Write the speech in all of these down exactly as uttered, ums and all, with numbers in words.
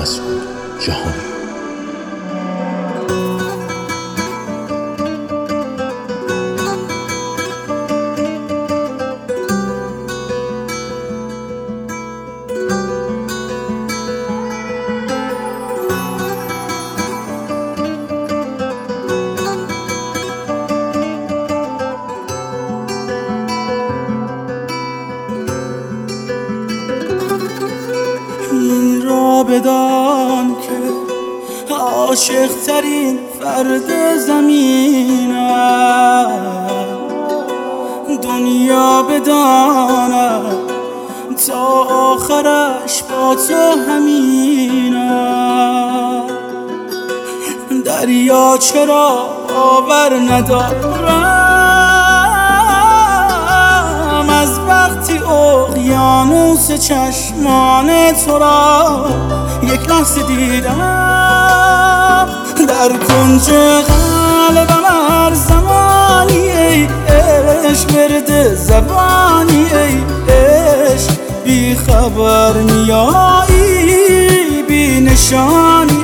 مسعود جهانی. این را بدان که عاشق ترین فرد زمینم، دنیا بداند تا آخرش با تو همینم. دریا چرا باور ندارم از وقتی اقیانوس چشمان تو را یک لحظه دیدم. در کنج قلبم هر زمانی ای عشق ورد زبانی ای عشق بی خبر میایی بی نشانی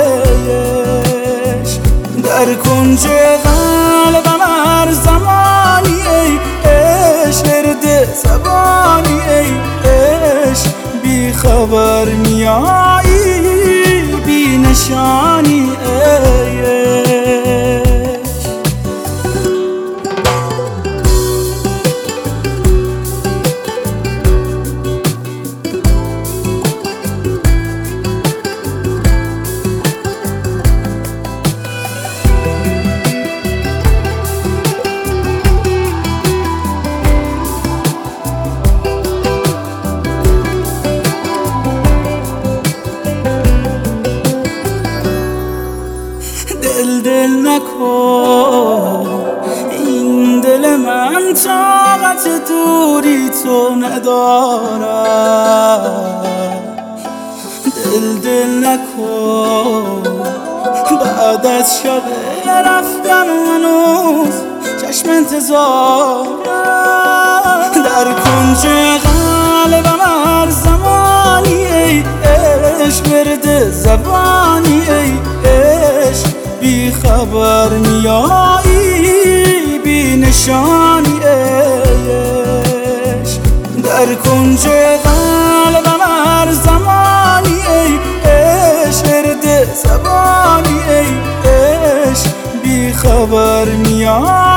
عشق. در کنج قلبم هر زمانی ای عشق ورد زبانی ای عشق بی خبر میایی بی نشانی عشق. دل دل نکن این دل من طاقت دوری تو ندارد. دل دل نکن بعد از شب رفتن هنوز چشم انتظارم. در کنج قلبم هر زمانی ای عشق ورد زبانی ای عشق بی خبر میایی بی نشانی عشق. در کنج قلبم هر زمانی ای عشق ورد زبانی ای عشق بی خبر میایی